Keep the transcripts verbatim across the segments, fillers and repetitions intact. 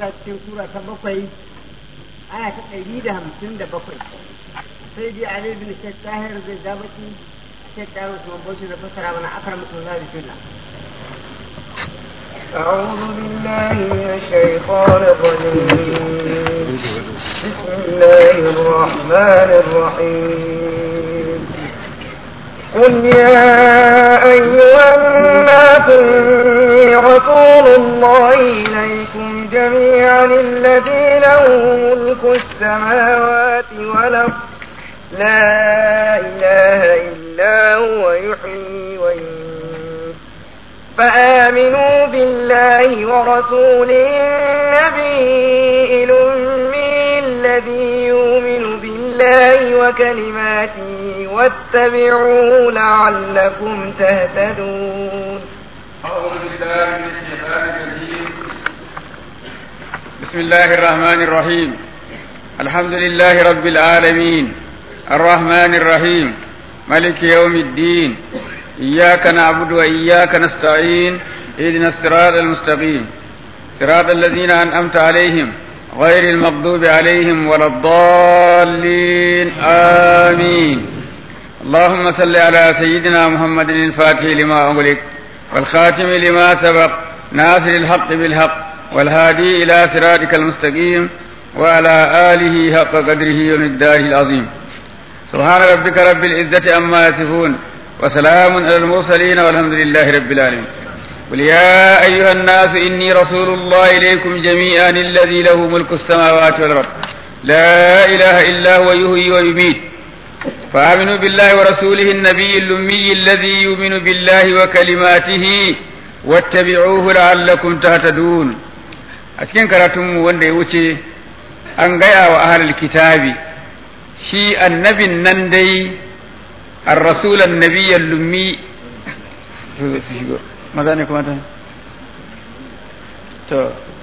ta cikin sura ta bakwai aya ta ɗari da hamsin da bakwai sai dai Ali bin Sheikh Tahir zai zabaki Sheikh Tahir Usman Bauchi da fassara mana akramakumullah bismillah. أعوذ بالله من الشيطان الرجيم بسم الله الرحمن الرحيم قل يا أيها الناس إني رسول الله إليكم جميعا الذي له ملك السماوات والأرض لا إله إلا هو يحيي ويميت فآمنوا بالله ورسوله النبي الأمي الذي يؤمن بالله وكلماته واتبعوه لعلكم تهتدون. أعوذ بالله من الشيطان الرجيم. بسم الله الرحمن الرحيم. الحمد لله رب العالمين الرحمن الرحيم مالك يوم الدين إياك نعبد وإياك نستعين اهدنا الصراط المستقيم صراط الذين أنعمت عليهم غير المغضوب عليهم ولا الضالين آمين. اللهم صل على سيدنا محمد الفاتح لما أغلق والخاتم لما سبق ناصر الحق بالحق والهادي إلى صراطك المستقيم وعلى آله حق قدره ومقداره العظيم. سبحان ربك رب العزة عما يصفون وسلام على المرسلين والحمد لله رب العالمين. قل يا أيها الناس إني رسول الله إليكم جميعا الذي له ملك السماوات والأرض لا إله إلا هو يحيي ويميت فآمنوا بالله ورسوله النبي الأمي الذي يؤمن بالله وكلماته واتبعوه لعلكم تهتدون. أتكن كراتم وندي وجه أن جاء وأهل الكتاب شي النبي النندي الرسول النبي الأمي ماذا نكون هذا؟ تو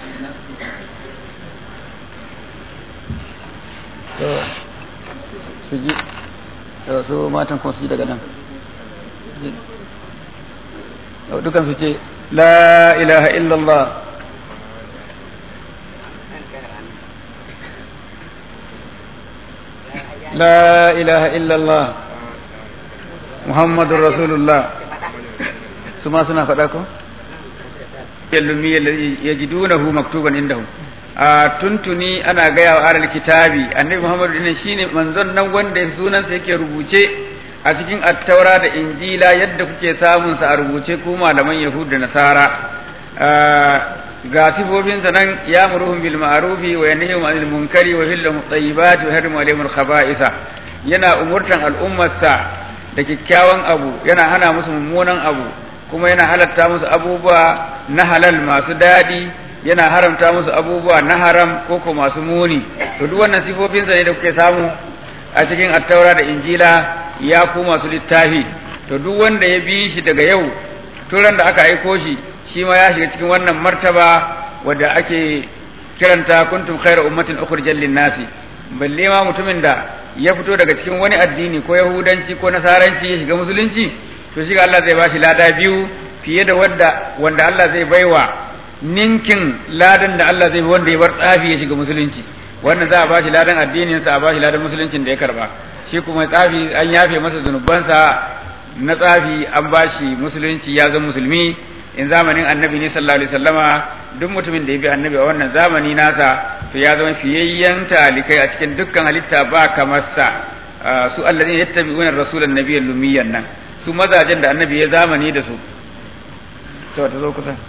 تو سجي su matan kuma su daga nan dukan su ce la ilaha illallah la ilaha illallah muhammadur rasulullah su ma suna faɗa ko yallumi yajidunahu maktuban indahum a tuntuni ana gaya wa alal kitabi annabi muhammadu dinnan shine manzon nan wanda sunansa yake rubuce a cikin attaura da injila yadda kuke samun sa a rubuce ku malaman yahud da nasara ga sifofinsa nan ya muruhum bil ma'rufi wa yanhahum anil munkari wa yuhillu tayyibati wa yuharrimu alayhim al khaba'isa yana umurtan al'ummarsa da kyakkyawan abu yana hana musu mummunan abu kuma yana halatta musu abubuwa na halal masu dadi yana haramta musu abubuwa na haram ko ko masu muni. To duk wannan sifofinsa ne da kuke samu a cikin attaura da injila ya ku masu littafi. To duk wanda ya bi shi daga yau turan da aka aiko shi shi ma ya shiga cikin wannan martaba wadda ake kiranta kuntum khayra ummatin ukhrijat lin-nasi. Balle ma mutumin da ya fito daga cikin wani addini ko yahudanci ko nasaranci ya shiga musulunci to shi ga Allah zai bashi lada biyu fiye da wanda wanda Allah zai baiwa ninkin ladan da Allah zai wanda ya bar tsafi ya shiga musulunci. Wannan za a ba shi ladan addinin sa a ba shi ladan musuluncin da ya karba. Shi kuma tsafi an yafe masa zunubansa na tsafi an ba shi musulunci ya zama musulmi. In zamanin annabi ne sallallahu alaihi wasallama duk mutumin da ya bi annabi a wannan zamani nasa to ya zama fiyayyen talikai a cikin dukkan halitta ba kamar sa. Su alladhina yattabi'una ar-rasulan nabiyyan lumiyyan nan su mazajen da annabi ya zamani da su. To ta zo kusa.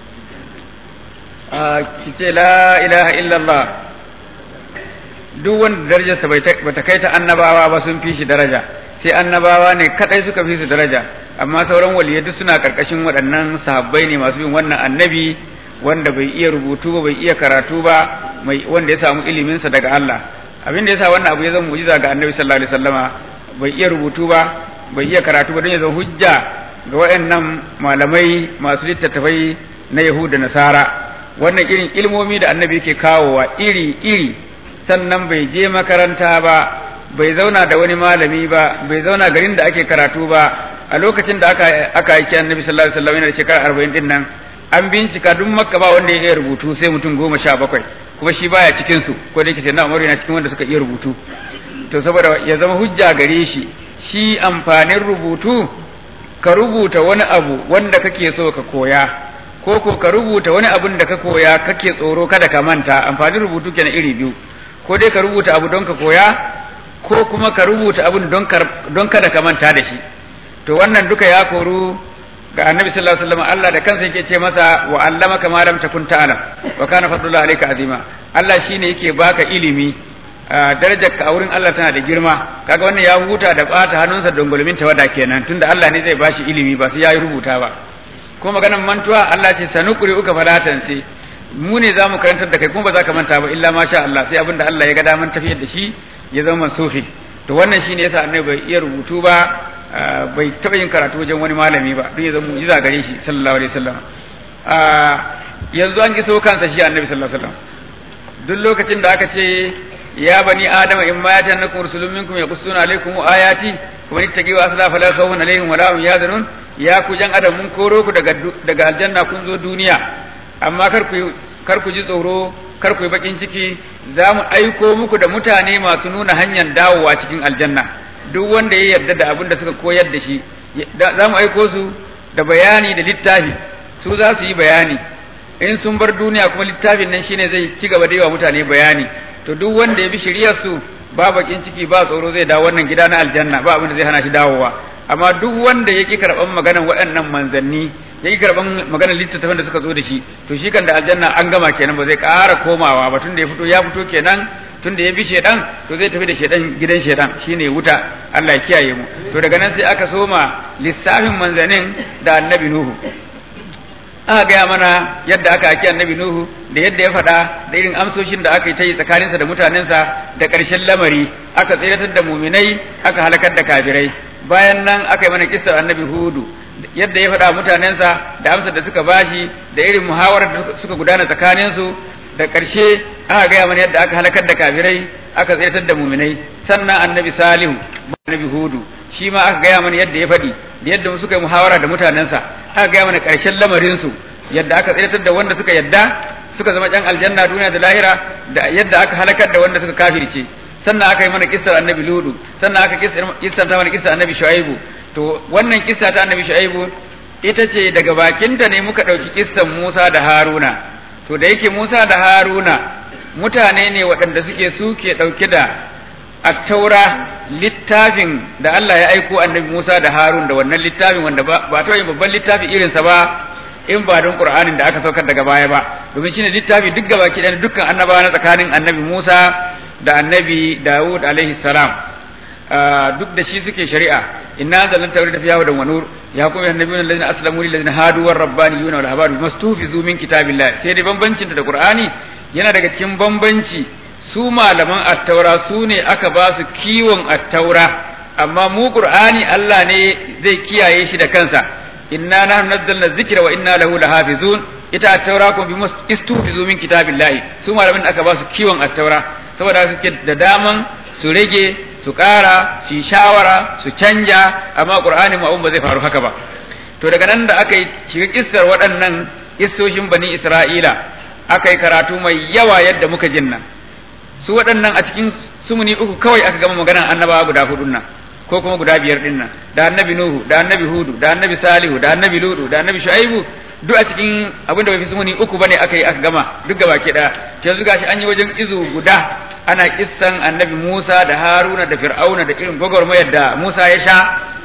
ki ce la ilaha illallah duk wanda darajarsa bata kai ta annabawa ba sun fi shi daraja sai annabawa ne kadai suka fi su daraja amma sauran waliyai duk suna karkashin waɗannan sahabbai ne masu bin wannan annabi wanda bai iya rubutu ba bai iya karatu ba mai wanda ya samu ilimin sa daga Allah abin da yasa wannan abu ya zama mu'jiza ga annabi sallallahu alaihi wasallama bai iya rubutu ba bai iya karatu ba don ya zama hujja ga waɗannan malamai masu littattafai na Yahuda Nasara wannan irin ilmomi da annabi yake kawowa iri-iri sannan bai je makaranta ba bai zauna da wani malami ba bai zauna garin da ake karatu ba a lokacin da aka aka aiki annabi sallallahu alaihi wasallam yana da shekara arba'in din nan an bincika duk makka ba wanda ya iya rubutu sai mutum goma sha bakwai kuma shi baya cikin su ko da yake sai na Umar yana cikin wanda suka iya rubutu to saboda ya zama hujja gare shi shi amfanin rubutu ka rubuta wani abu wanda kake so ka koya ko ko ka rubuta wani abun da ka koya kake tsoro kada ka manta amfanin rubutu kenan iri biyu ko dai ka rubuta abu don ka koya ko kuma ka rubuta abun don don kada ka manta da shi to wannan duka ya koru ga annabi sallallahu alaihi wasallam Allah da kansa yake ce masa wa allamaka ma lam takun ta'lam wa kana fadlullahi alayka azima Allah shine yake baka ilimi darajar ka a wurin Allah tana da girma kaga wannan ya huta da bata hannunsa dongolmin tawada kenan tunda Allah ne zai bashi ilimi ba sai yayi rubuta ba ko maganar mantuwa Allah ce sanukuri uka falatan sai mu ne zamu karantar da kai kuma ba za ka manta ba illa masha Allah sai abinda Allah ya ga daman tafiyar da shi ya zama mansuhi to wannan shine yasa annabi bai iya rubutu ba bai taba yin karatu wajen wani malami ba don ya zama mu'jiza gare shi sallallahu alaihi wasallam yanzu an iso kansa shi annabi sallallahu alaihi wasallam duk lokacin da aka ce ya bani adama in ma yatannakum rusulun minkum yaqussuna alaykum ayati wa ittaqiu asla fala khawfun alaihim wala hum yahzanun ya ku jan adam mun koro ku daga daga aljanna kun zo duniya amma kar ku kar ku ji tsoro kar ku yi bakin ciki za mu aiko muku da mutane masu nuna hanyar dawowa cikin aljanna duk wanda ya yarda da abin da suka koyar da shi za mu aiko su da bayani da littafi su za su yi bayani in sun bar duniya kuma littafin nan shine zai ci gaba da yi wa mutane bayani to duk wanda ya bi shiriyar su ba bakin ciki ba tsoro zai dawo wannan gida na aljanna ba abin da zai hana shi dawowa amma duk wanda ya ki karban maganar waɗannan manzanni ya ki karban maganar littattafan da suka zo da shi to shi kan da aljanna an gama kenan ba zai ƙara komawa ba tunda ya fito ya fito kenan tunda ya bi shedan to zai tafi da shedan gidan shedan shine wuta Allah ya kiyaye mu to daga nan sai aka soma lissafin manzanin da annabi nuhu aka gaya mana yadda aka aki annabi nuhu da yadda ya faɗa da irin amsoshin da aka yi ta yi tsakaninsa da mutanensa da ƙarshen lamari aka tsiratar da muminai aka halakar da kafirai bayan nan aka yi mana kissar annabi hudu yadda ya faɗa mutanensa da amsar da suka bashi da irin muhawarar da suka gudana tsakaninsu da ƙarshe aka gaya mana yadda aka halakar da kafirai aka tsiratar da muminai sannan annabi salihu annabi hudu shi ma aka gaya mana yadda ya faɗi da yadda suka yi muhawara da mutanensa aka gaya mana ƙarshen lamarinsu yadda aka tsiratar da wanda suka yadda suka zama ƴan aljanna duniya da lahira da yadda aka halakar da wanda suka kafirce sannan aka yi mana kissar annabi ludu sannan aka kissar mana kissar annabi shu'aibu to wannan kissa ta annabi shu'aibu ita ce daga bakinta ne muka ɗauki kissan Musa da Haruna to da yake Musa da Haruna mutane ne waɗanda suke suke ɗauke da attaura littafin da Allah ya aiko annabi Musa da Harun da wannan littafin wanda ba ta yin babban littafi irinsa ba in ba don Qur'anin da aka saukar daga baya ba domin shine littafi duk gaba ki da dukkan annabawa na tsakanin annabi Musa da annabi Dawud alaihi salam duk da shi suke shari'a inna anzalna tawrata fiha hudan wa nur ya kuma annabiyuna alladhina aslamu lil ladina hadu war rabbaniyuna wal ahbaru mastufizu min kitabillah sai dai bambancin da Qur'ani yana daga cikin bambanci su malaman attaura su ne aka ba su kiwon attaura amma mu Qur'ani Allah ne zai kiyaye shi da kansa inna nahnu nazzalna dhikra wa inna lahu lahafizun ita attaura ko bi istufizu min kitabillah su malaman aka ba su kiwon attaura saboda suke da daman su rage su ƙara su shawara su canja amma Qur'ani ma ba zai faru haka ba to daga nan da aka yi shiga kissar waɗannan kissoshin bani Isra'ila aka yi karatu mai yawa yadda muka jinna su waɗannan a cikin sumuni uku kawai aka gama maganar annabawa guda hudun nan ko kuma guda biyar din nan da annabi Nuhu da annabi Hudu da annabi Salihu da annabi Ludu da annabi Shu'aibu duk a cikin abinda bai fi sumuni uku bane aka yi aka gama duk gaba ke da yanzu gashi an yi wajen izu guda ana kissan annabi Musa da Haruna da Fir'auna da irin gwagwarmayar da Musa ya sha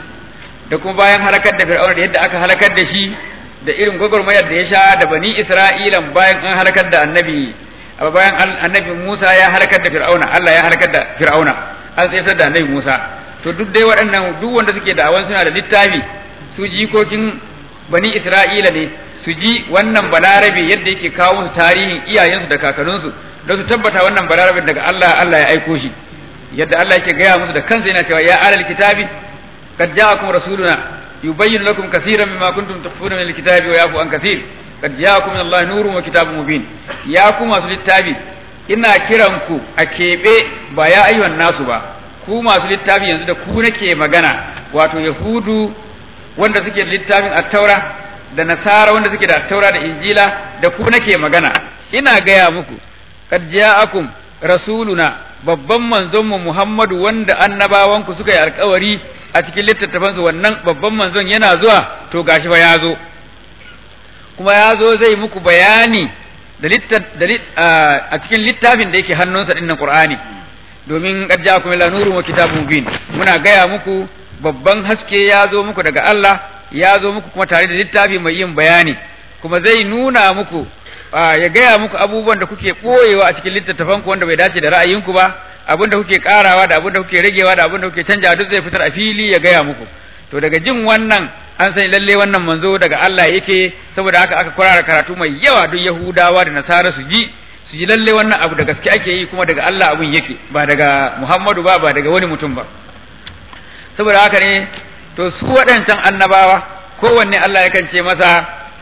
da kuma bayan halakar da Fir'auna da yadda aka halakar da shi da irin gwagwarmayar da ya sha da bani Isra'ilan bayan an halakar da annabi bayan annabi Musa ya halakar da Fir'auna Allah ya halakar da Fir'auna an tsayar da annabi Musa to duk dai waɗannan duk wanda suke da'awan suna da littafi su jikokin bani Isra'ila ne su ji wannan balarabe yadda yake kawo musu tarihin iyayensu da kakanninsu don su tabbata wannan balarabe daga Allah Allah ya aiko shi yadda Allah yake gaya musu da kansa yana cewa ya alal kitabi qad ja'akum rasuluna yubayyin lakum kaseeran mimma kuntum tukhfuna min alkitabi wa yafu an kaseer qad ja'akum min Allah nurun wa kitabun mubin ya ku masu littafi ina kiran ku a kebe ba ya ayyuhan nasu ba ku masu littafi yanzu da ku nake magana wato yahudu wanda suke littafin at-taura da nasara wanda suke da taura da injila da ku nake magana ina gaya muku qad ja'akum rasuluna babban manzon mu Muhammadu wanda annabawanku suka yi alƙawari a cikin littattafan su wannan babban manzon yana zuwa to gashi fa ya zo kuma ya zo zai muku bayani da a cikin littafin da yake hannunsa dinnan Qur'ani domin qad ja'akum ila nurun wa kitabun mubin muna gaya muku babban haske ya zo muku daga Allah ya zo muku kuma tare da littafi mai yin bayani kuma zai nuna muku ya gaya muku abubuwan da kuke ɓoyewa a cikin littattafanku wanda bai dace da ra'ayinku ba abin da kuke karawa da abin da kuke ragewa da abin da kuke canjawa duk zai fitar a fili ya gaya muku to daga jin wannan an sani lalle wannan manzo daga Allah yake saboda haka aka kwarara karatu mai yawa duk Yahudawa da Nasara su ji su ji lalle wannan abu da gaske ake yi kuma daga Allah abun yake ba daga Muhammadu ba ba daga wani mutum ba saboda haka ne to su waɗancan annabawa kowanne Allah yakan ce masa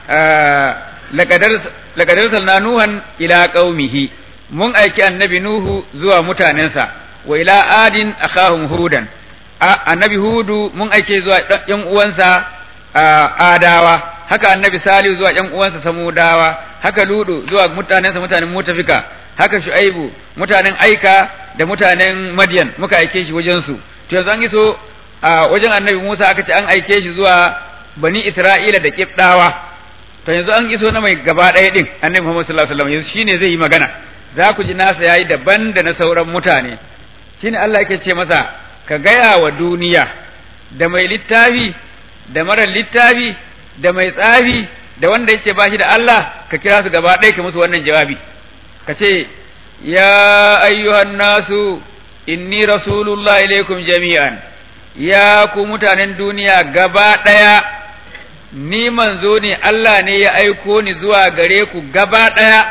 laqad arsalna nuhan ila qaumihi mun aiki annabi nuhu zuwa mutanensa wa ila adin akhahum hudan annabi hudu mun aike zuwa yan uwansa adawa haka annabi salihu zuwa yan uwansa samudawa haka ludu zuwa mutanensa mutanen mutafika haka shu'aibu mutanen aika da mutanen madyan muka aike shi wajen su to yanzu an iso a wajen annabi Musa aka ce an aike shi zuwa bani Isra'ila da kibdawa to yanzu an iso na mai gaba ɗaya din annabi Muhammad sallallahu alaihi wasallam yanzu shine zai yi magana za ku ji nasa yayi daban da na sauran mutane shine Allah yake ce masa ka gaya wa duniya da mai littafi da mara littafi da mai tsafi da wanda yake bashi da Allah ka kira su gaba ɗaya ka musu wannan jawabi ka ce ya ayyuhan nasu inni rasulullahi ilaikum jami'an ya ku mutanen duniya gaba ɗaya ni manzo ne Allah ne ya aiko ni zuwa gare ku gaba ɗaya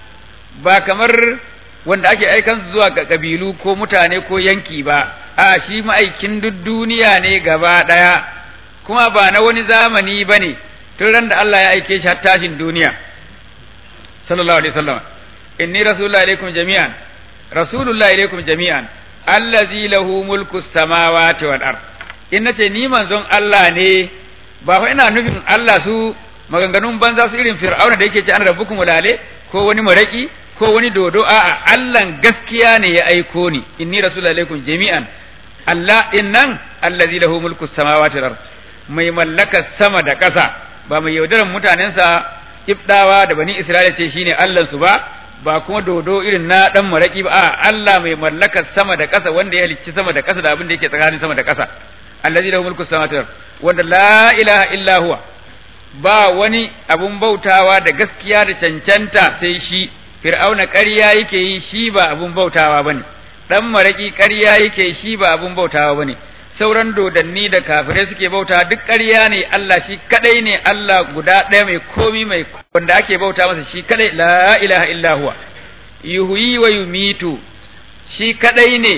ba kamar wanda ake aikan su zuwa ga kabilu ko mutane ko yanki ba a shi ma'aikin duk duniya ne gaba ɗaya kuma ba na wani zamani ba ne tun ran da Allah ya aike shi har tashin duniya sallallahu alaihi wasallam inni rasulullahi ilaikum jami'an rasulullahi ilaikum jami'an allazi lahu mulku samawati wal ard in nace ni manzon Allah ne ba fa ina nufin Allah su maganganun banza su irin fir'auna da yake ce an rabbukum walale ko wani maraki ko wani dodo a'a Allah gaskiya ne ya aiko ni inni rasulullahi alaikum jami'an Allah innan allazi lahu mulku samawati wal ard mai mallaka sama da ƙasa ba mai yaudaran mutanensa ibdawa da bani Isra'ila ce shine Allah su ba ba kuma dodo irin na dan maraki ba a Allah mai mallakar sama da ƙasa wanda ya halicci sama da ƙasa da abin da yake tsakanin sama da ƙasa allazi lahu mulku samawati wanda la ilaha illa huwa ba wani abun bautawa da gaskiya da cancanta sai shi fir'auna ƙarya yake yi shi ba abun bautawa bane dan maraki ƙarya yake shi ba abun bautawa bane sauran dodanni da kafirai suke bauta duk ƙarya ne Allah shi kadai ne Allah guda ɗaya mai komi mai wanda ake bauta masa shi kadai la ilaha illa huwa yuhyi wa yumitu shi kadai ne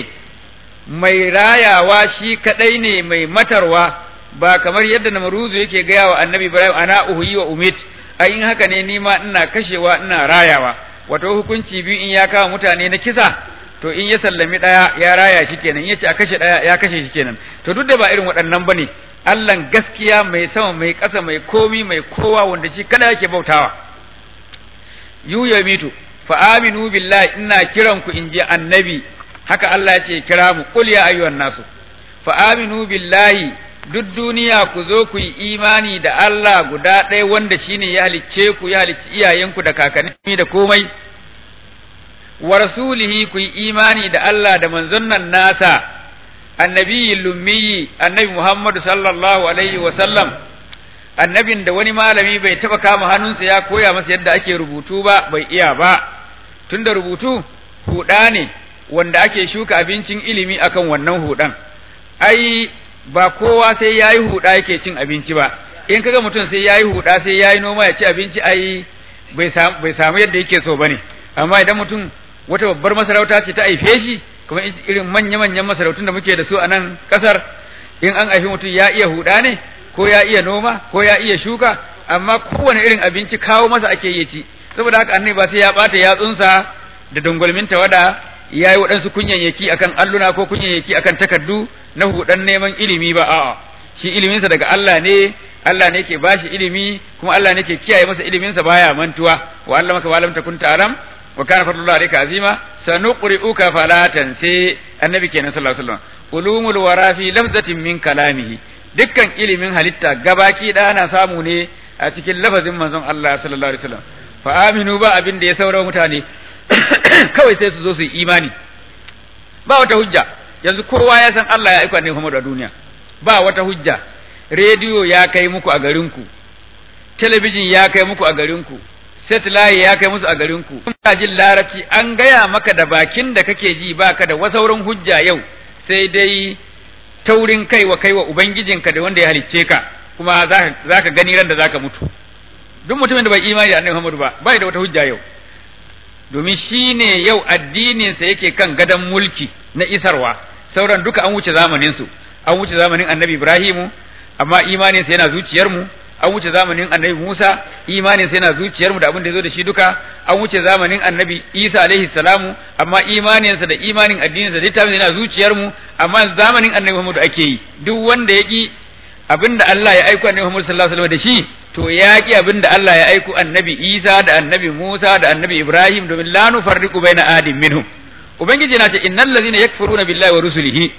mai rayawa shi kadai ne mai matarwa ba kamar yadda Namruzu yake gaya wa Annabi Ibrahim ana uhyi wa umit ai in haka ne ni ma ina kashewa ina rayawa wato hukunci biyu in ya kawo mutane na kisa to in ya sallami daya ya raya shi kenan in yace a kashe daya ya kashe shi kenan to duk da ba irin waɗannan bane Allah gaskiya mai sama mai ƙasa mai komi mai kowa wanda shi kada yake bautawa yu yamitu fa aminu billahi ina kiran ku inji annabi haka Allah ya ce kira mu qul ya ayyuhan nasu fa aminu billahi duk duniya ku zo ku yi imani da Allah guda ɗaya wanda shine ya halicce ku ya halicci iyayenku da kakanni da komai wa rasulihi ku yi imani da Allah da manzon nan nasa annabi lummi annabi Muhammad sallallahu alaihi wa sallam annabin da wani malami bai taba kama hannunsa ya koya masa yadda ake rubutu ba bai iya ba tunda rubutu huda ne wanda ake shuka abincin ilimi akan wannan hudan ai ba kowa sai yayi huda yake cin abinci ba in kaga mutum sai yayi huda sai yayi noma ya ci abinci ai bai samu bai samu yadda yake so bane amma idan mutum wata babbar masarauta ce ta aife shi kuma irin manya-manyan masarautun da muke da su a nan kasar in an aifi mutum ya iya huda ne ko ya iya noma ko ya iya shuka amma kowane irin abinci kawo masa ake yi ci saboda haka annabi ba sai ya bata yatsunsa da dangwalmin tawada ya yi waɗansu kunyayyaki akan alluna ko kunyayyaki akan takardu na hudan neman ilimi ba a'a shi iliminsa daga Allah ne Allah ne ke bashi ilimi kuma Allah ne ke kiyaye masa ilimin sa baya mantuwa wa allamaka wa lam takun ta'lam wa kana fadlullahi alayka azima sanuqri'uka fala tansi annabi kenan sallallahu alaihi wasallam ulumul wara fi lafzatin min kalamihi dukkan ilimin halitta gabaki da ana samu ne a cikin lafazin manzon Allah sallallahu alaihi wasallam fa aminu ba abin da ya saura mutane kawai sai su zo su yi imani ba wata hujja yanzu kowa ya san Allah ya aika ne Muhammadu a duniya ba wata hujja rediyo ya kai muku a garinku talabijin ya kai muku a garinku satellite ya kai musu a garinku kuna jin larabci an gaya maka da bakin da kake ji baka da wasauran hujja yau sai dai taurin kai wa kai wa ubangijinka da wanda ya halicce ka kuma za ka gani ran da za ka mutu duk mutumin da bai imani da annabi Muhammadu ba bai da wata hujja yau domin shine yau addininsa yake kan gadan mulki na isarwa sauran duka an wuce zamanin su an wuce zamanin annabi Ibrahimu amma imaninsa yana zuciyar mu an wuce zamanin annabi Musa imaninsa yana zuciyar mu da abin da yazo da shi duka an wuce zamanin annabi Isa alaihi salamu amma imaninsa da imanin addininsa da littafin yana zuciyar mu amma zamanin annabi Muhammad ake yi duk wanda ya ki abinda Allah ya aika annabi Muhammad sallallahu alaihi wasallam da shi to ya ki abinda Allah ya aika annabi Isa da annabi Musa da annabi Ibrahim domin la nufarriqu baina ahadin minhum ubangiji na ce innal ladzina yakfuruna billahi wa rusulihi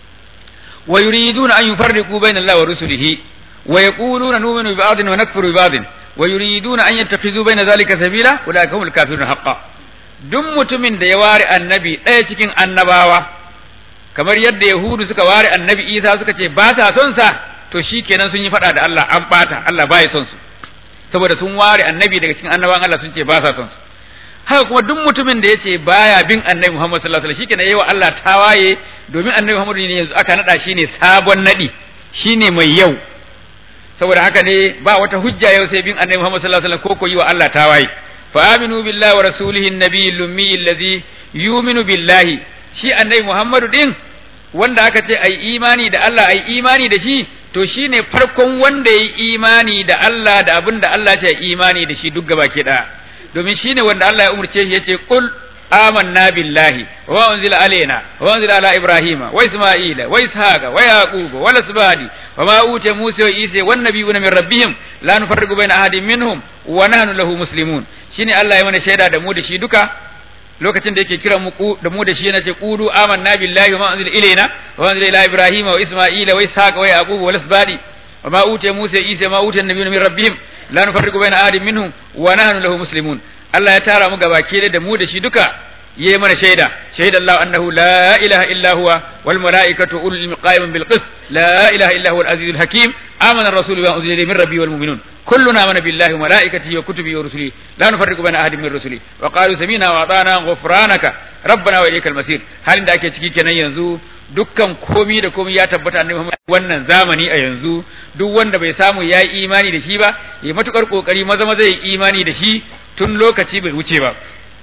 wa yuriduna an yufarriqu baina Allah wa rusulihi wa yaquluna nu'minu bi ba'din wa nakfuru bi ba'din wa yuriduna an yattakhidhu baina dhalika sabila ulaika humul kafirun haqqan duk mutumin da ya ware annabi ɗaya cikin annabawa kamar yadda yahudu suka ware annabi Isa suka ce ba sa son sa to shikenan sun yi fada da Allah an bata Allah baya son su saboda sun ware annabi daga cikin annabawan Allah sun ce ba sa son su haka kuma duk mutumin da yace baya bin annabi Muhammad sallallahu alaihi wasallam shikenan yayi wa Allah tawaye domin annabi Muhammad ne yanzu aka nada shi ne sabon nadi shine mai yau saboda haka ne ba wata hujja yau sai bin annabi Muhammad sallallahu alaihi wasallam ko ko yi wa Allah tawaye fa aminu billahi wa rasulihi an-nabiyyi al-ummi alladhi yu'minu billahi shi annabi Muhammadu din wanda aka ce ai imani da Allah ai imani da shi to shine farkon wanda yayi imani da Allah da abin da Allah ya ce imani da shi duk gabake da domin shine wanda Allah ya umurce shi yace qul amanna billahi wa unzila alaina wa unzila ala ibrahima wa isma'ila wa ishaqa wa yaquba wa lasbadi wa ma utiya musa wa isa wan nabiyuna min rabbihim la nufarriqu baina ahadin minhum wa nahnu lahu muslimun shine Allah ya mana shaida da mu da shi duka lokacin da yake kira mu da mu da shi yana ce qulu amanna billahi wa ma unzila ilaina wa unzila ila ibrahima wa isma'ila wa ishaqa wa yaquba wa lasbadi wa ma utiya musa wa isa ma utiya nabiyuna min rabbihim la nufarriqu baina ahadin minhum wa nahnu lahu muslimun Allah ya tara mu gabaki da mu da shi duka yayi mana shaida shaida Allah annahu la ilaha illa huwa wal malaikatu ulul qa'imin bil qist la ilaha illa huwa al azizul hakim amana ar-rasulu bima unzila min rabbi wal mu'minun kulluna amana billahi wa malaikatihi wa kutubihi wa rusulihi la nufarriqu baina ahadin min rusuli wa qalu sami'na wa ata'na ghufranaka rabbana wa ilaykal masir halin da ake ciki kenan yanzu dukkan komi da komi ya tabbata annabi Muhammad wannan zamani a yanzu duk wanda bai samu yayi imani da shi ba yayi matukar kokari maza maza yayi imani da shi tun lokaci bai wuce ba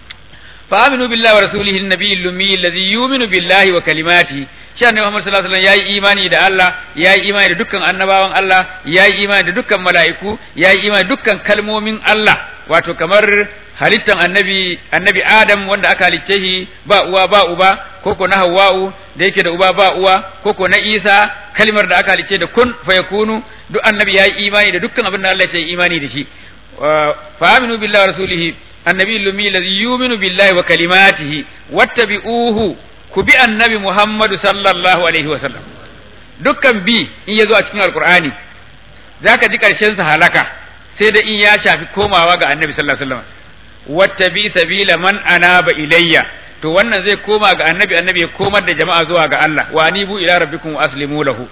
fa aminu billahi wa rasulihi an-nabiyyi al-ummi alladhi yu'minu billahi wa kalimatihi shi annabi Muhammad sallallahu alaihi wasallam yayi imani da Allah yayi imani da dukkan annabawan Allah yayi imani da dukkan mala'iku yayi imani da dukkan kalmomin Allah wato kamar halittan annabi annabi Adam wanda aka halicce shi ba uwa ba uba koko na Hawwa'u da yake da uba ba uwa koko na Isa kalmar da aka halicce da kun fayakunu duk annabi yayi imani da dukkan abin da Allah ya yi imani da shi fa aminu billahi wa rasulihi annabi al-ummi alladhi yu'minu billahi wa kalimatihi wattabi'uhu ku bi annabi Muhammadu sallallahu alaihi wa sallam dukkan bi in yazo a cikin alqur'ani zaka ji karshen sa halaka sai da in ya shafi komawa ga annabi sallallahu alaihi wasallam wattabi sabila man anaba ilayya to wannan zai koma ga annabi annabi ya komar da jama'a zuwa ga Allah wa anibu ila rabbikum wa aslimu lahu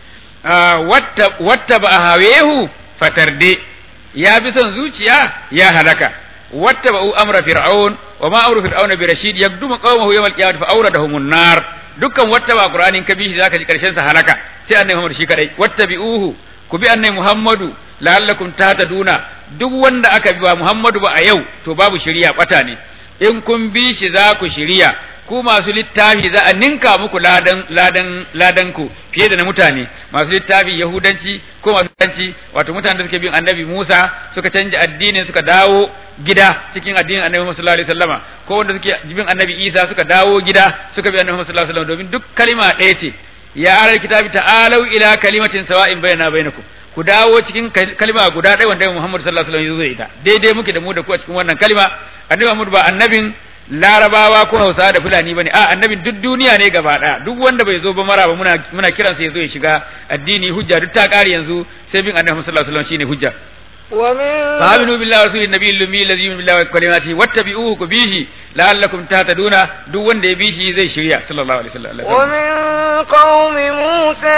watta wattaba hawehu fatarde ya bi son zuciya ya halaka wattaba'u amra fir'aun wa ma amru fir'aun bi rashid yaqdumu qawmahu yawm al-qiyamah fa awradahum an-nar dukkan wattaba qur'anin kabishi zaka ji karshen sa halaka sai annabi Muhammad shi kadai wattabi'uhu ku bi annabi Muhammadu la'allakum tahtaduna duk wanda aka bi ba Muhammadu ba a yau to babu shiriya bata ne in kun bi shi za ku shiriya ku masu littafi za a ninka muku ladan ladan ladan ku fiye da na mutane masu littafi yahudanci ko masu danci wato mutanen da suke bin annabi Musa suka canja addinin suka dawo gida cikin addinin annabi Muhammad sallallahu alaihi wasallama ko wanda suke bin annabi Isa suka dawo gida suka bi annabi Muhammad sallallahu alaihi wasallam domin duk kalima ɗaya ce ya alal kitabi ta'alu ila kalimatin sawa'in bainana bainakum ku dawo cikin kalma guda ɗaya wanda Muhammad sallallahu alaihi wasallam ya zo ita daidai muke da mu da ku a cikin wannan kalma annabi Muhammad ba annabin Larabawa ko Hausa da Fulani bane a annabin duk duniya ne gaba ɗaya duk wanda bai zo ba maraba muna muna kiransa ya zo ya shiga addini hujja duk ta ƙare yanzu sai bin annabi Muhammad sallallahu alaihi wasallam shine hujja ومن فآمنوا بالله ورسوله النبي الأمي الذي يؤمن بالله وكلماته واتبعوه كبيه لعلكم تهتدون دو وند يبيه زي شريعة صلى الله عليه وسلم ومن قوم موسى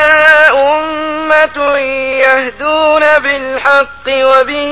أمة يهدون بالحق وبه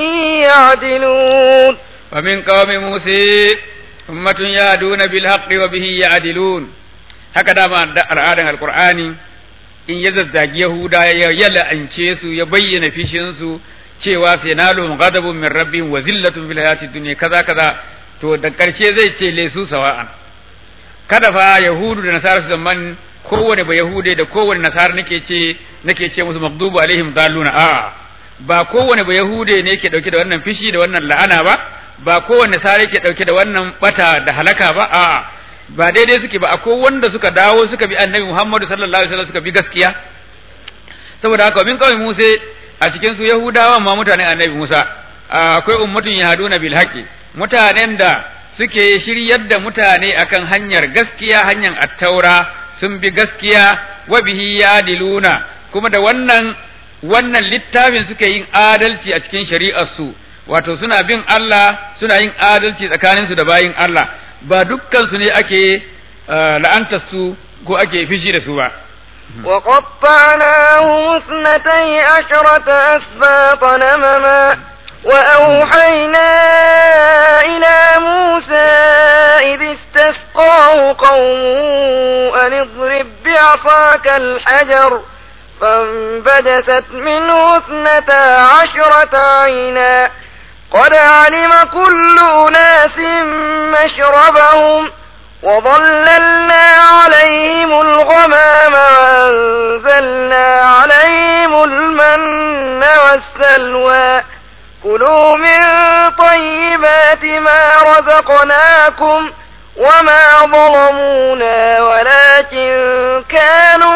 يعدلون ومن قوم موسى أمة يهدون بالحق وبه يعدلون هكذا ما الآن القرآن إن يزداد يهودا يلا أنشيسو يبين فيشنسو cewa sai nalum ghadabun min rabbihim wa zillatun fil hayatid dunya kaza kaza to da karshe zai ce lesu sawa'an kada fa yahudu da nasara su zaman kowane ba yahude da kowane nasara nake ce nake ce musu maghdubu alaihim dalluna a ba kowane ba yahude ne yake dauke da wannan fishi da wannan la'ana ba ba kowane nasara yake dauke da wannan bata da halaka ba a ba daidai suke ba akwai wanda suka dawo suka bi annabi Muhammad sallallahu alaihi wasallam suka bi gaskiya saboda haka min kawai Musa a cikin su Yahudawa ma mutanen Annabi Musa akwai ummatun yahduna bil haqqi mutanen da suke shiryar da mutane akan hanyar gaskiya hanyar at-taura sun bi gaskiya wa bihi yadiluna kuma da wannan wannan littafin suke yin adalci a cikin shari'ar su wato suna bin Allah suna yin adalci tsakanin su da bayin Allah ba dukkan su ne ake la'antar su ko ake fishi da su ba وقطعناهم اثنتي عشرة أسباط نمما وأوحينا إلى موسى إذ استسقاه قومه أن اضرب بعصاك الحجر فانبجست منه اثنتا عشرة عينا قد علم كل أناس مشربهم وظللنا عليهم الغمام وأنزلنا عليهم المن والسلوى كلوا من طيبات ما رزقناكم وما ظلمونا ولكن كانوا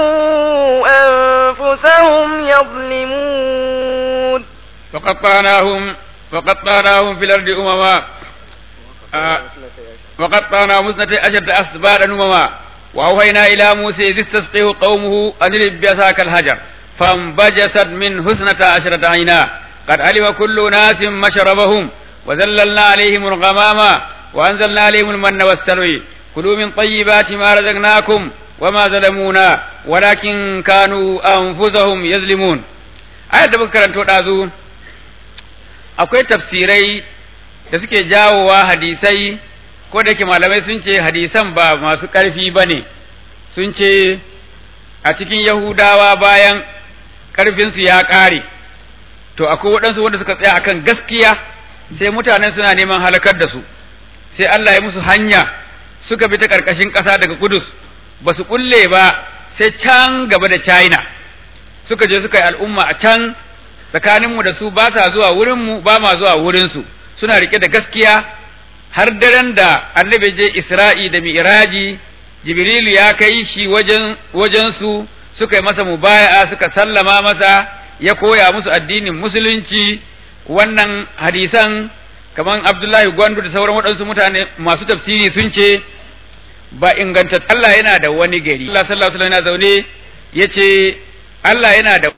أنفسهم يظلمون وقطعناهم وقطعناهم في الأرض أمما آه وقطعناهم اثنتي عشرة أسباطا أمما وأوحينا إلى موسى إذ استسقيه قومه أن اضرب بعصاك الحجر فانبجست منه اثنتا عشرة عينا قد علم كل ناس مشربهم وذللنا عليهم الغمام وأنزلنا عليهم المن والسلوى كلوا من طيبات ما رزقناكم وما ظلمونا ولكن كانوا أنفسهم يظلمون آية بكرة تؤذون akwai tafsirai da suke jawowa hadisai ko da yake malamai sun ce hadisan ba masu ƙarfi ba ne sun ce a cikin Yahudawa bayan ƙarfinsu ya ƙare to akwai waɗansu wanda suka tsaya akan gaskiya sai mutanen suna neman halakar da su sai Allah ya musu hanya suka bi ta ƙarƙashin ƙasa daga Kudus ba su ƙulle ba sai can gaba da China suka je suka yi al'umma a can tsakaninmu da su ba sa zuwa wurinmu ba ma zuwa wurinsu suna riƙe da gaskiya har daren da annabi je Isra'i da Mi'raji Jibrilu ya kai shi wajen wajensu suka yi masa mubaya'a suka sallama masa ya koya musu addinin musulunci wannan hadisan kaman Abdullahi Gwandu da sauran waɗansu mutane masu tafsiri sun ce ba inganta Allah yana da wani gari Allah sallallahu alaihi wasallam yana zaune yace Allah yana da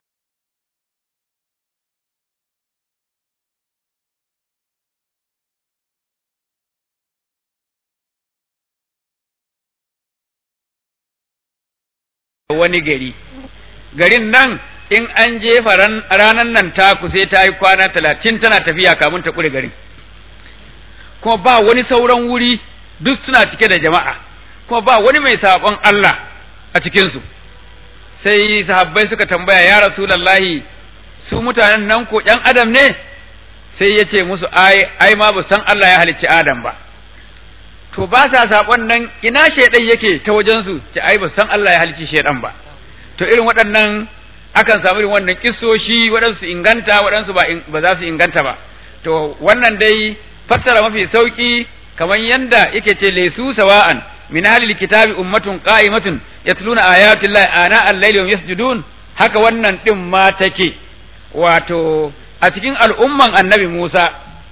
wani gari garin nan in an jefa ranan nan taku sai ta yi kwana talatin tana tafiya kamun ta kure garin kuma ba wani sauran wuri duk suna cike da jama'a kuma ba wani mai saɓon Allah a cikinsu sai sahabbai suka tambaya ya rasulallahi su mutanen nan ko ƴan adam ne sai ya ce musu ai ai ma ba san Allah ya halicci adam ba to ba sa saƙon nan ina shaidan yake ta wajensu ce ai ba san Allah ya halicci shaidan ba to irin waɗannan akan samu irin wannan kissoshi waɗansu inganta waɗansu ba ba za su inganta ba to wannan dai fassara mafi sauki kamar yanda yake ce laysu sawa'an min ahli kitabi ummatun qa'imatun yatluna ayati llahi ana al-layli wa yasjudun haka wannan din ma take wato a cikin al'umman annabi Musa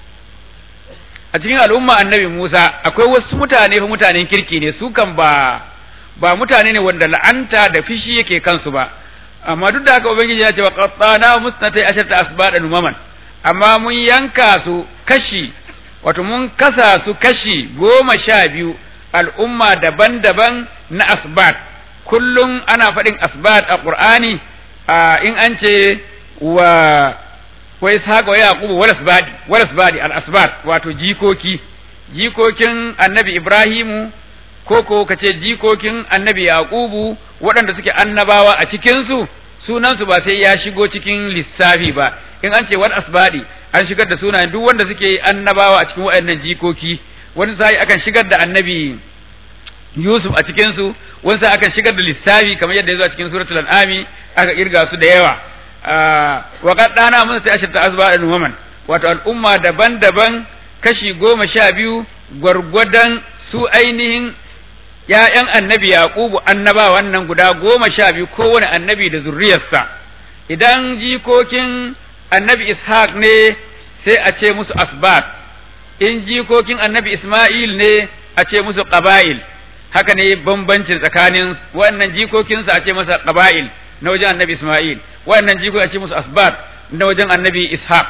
a cikin al'umma annabi Musa akwai wasu mutane fa mutanen kirki ne su kan ba ba mutane ne wanda la'anta da fishi yake kansu ba amma duk da haka ubangiji ya ce wa qattana musnatai asharta asbadan umaman amma mun yanka su kashi wato mun kasa su kashi goma sha biyu al'umma daban-daban na asbat kullum ana faɗin asbat a Qur'ani in an ce wa wa ishaqa wa yaqubu wa asbadi wa asbadi al asbat wato jikoki jikokin annabi Ibrahimu ko ko kace jikokin annabi Yaqubu waɗanda suke annabawa a cikin su sunan su ba sai ya shigo cikin lissafi ba in an ce wal asbadi an shigar da sunayen duk wanda suke annabawa a cikin waɗannan jikoki wani sai akan shigar da annabi Yusuf a cikin su wani sai akan shigar da lissafi kamar yadda ya zo a cikin suratul an'ami aka kirga su da yawa wa qad dana mun sai ashata asba'an waman wato al'umma daban-daban kashi goma sha biyu gwargwadon su ainihin ‘ya'yan annabi Yaqubu annaba wannan guda goma sha biyu kowane annabi da zurriyarsa idan jikokin annabi Ishaq ne sai a ce musu asbat in jikokin annabi Ismail ne a ce musu qaba'il haka ne bambancin tsakanin wannan jikokinsa a ce masa qaba'il na wajen annabi Ismail wannan jikokin a ce musu asbat na wajen annabi Ishaq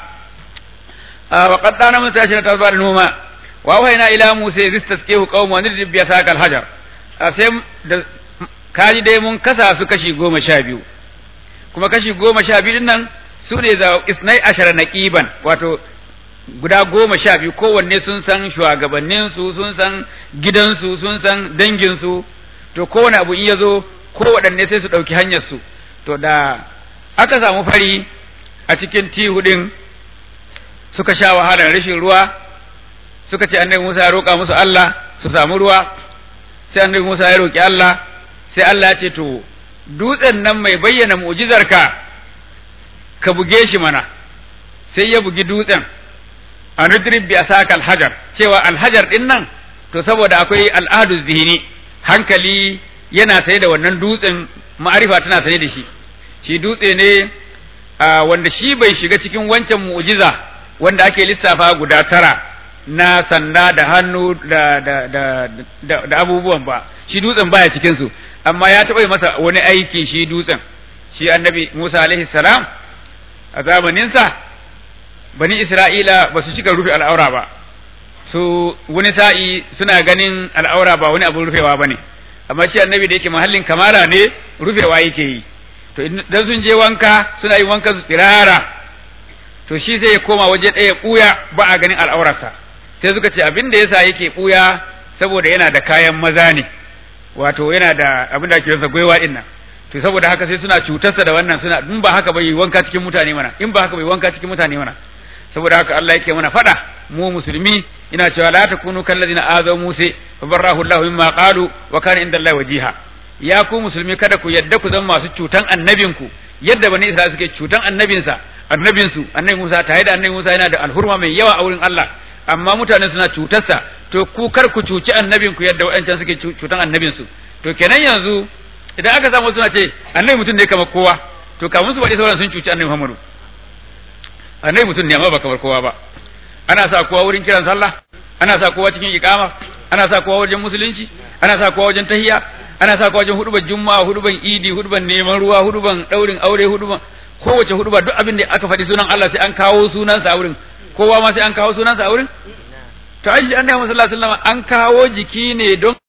wa qaddana mun sai shi ta zuwa noma wa wahayna ila Musa yastasqihu qauman nidrib bi saqal hajar sai da kaji dai mun kasa su kashi goma sha biyu kuma kashi goma sha biyu nan su ne za isnai ashara naqiban wato guda goma sha biyu kowanne sun san shugabannin su sun san gidansu sun san dangin su to kowane abu in yazo ko waɗanne sai su ɗauki hanyar su to da aka samu fari a cikin tihudin suka sha wahalar rashin ruwa suka ce annabi Musa ya roƙa musu Allah su samu ruwa sai annabi Musa ya roƙi Allah sai Allah ya ce to dutsen nan mai bayyana mu'jizarka ka buge shi mana sai ya bugi dutsen anudrib bi asaka alhajar cewa alhajar din nan to saboda akwai al'adu zihini hankali yana sai da wannan dutsen ma'arifa tana sai da shi shi dutse ne wanda shi bai shiga cikin wancan mu'jiza wanda ake lissafa guda tara na sanda da hannu da da da da, da abubuwan ba shi dutsen baya cikin su amma ya taɓa masa wani aiki shi dutsen shi annabi Musa alaihi salam a zamanin sa bani Isra'ila ba su cika rufe al'aura ba su wani sa'i suna ganin al'aura ba wani abun rufewa bane amma shi annabi da yake mahallin kamara ne rufewa yake yi to idan sun je wanka suna yin wanka su tsirara to shi zai koma waje ɗaya ɓuya ba a ganin al'aurarsa sai suka ce abin da yasa yake ɓuya saboda yana da kayan maza ne wato yana da abin da ake rasa gwaiwa din nan to saboda haka sai suna cutarsa da wannan suna in ba haka bai wanka cikin mutane mana in ba haka bai wanka cikin mutane mana saboda haka Allah yake mana fada mu musulmi ina cewa la takunu kallazina azaw musa fa barahu Allah mimma qalu wa kana inda Allah wajiha ya ku musulmi kada ku yadda ku zama masu cutan annabinku yadda bani Isra'ila suke cutan annabinsa annabinsu annabi Musa ta da annabi Musa yana da alhurma mai yawa a wurin Allah amma mutane suna cutarsa to ku kar ku cuci annabinku yadda waɗancan suke cutan annabinsu to kenan yanzu idan aka samu suna ce annabi mutum ne kamar kowa to kamun su faɗi sauran sun cuci annabi Muhammadu annabi mutum ne amma ba kamar kowa ba ana sa kowa wurin kiran sallah ana sa kowa cikin iqama ana sa kowa wajen musulunci ana sa kowa wajen tahiyya ana sa kowa wajen hudubar juma'a huduban idi huduban neman ruwa huduban daurin aure huduban kowace huduba duk abin da aka faɗi sunan Allah sai an kawo sunansa a wurin kowa ma sai an kawo sunansa a wurin to ai annabi sallallahu alaihi wasallam an kawo jiki ne don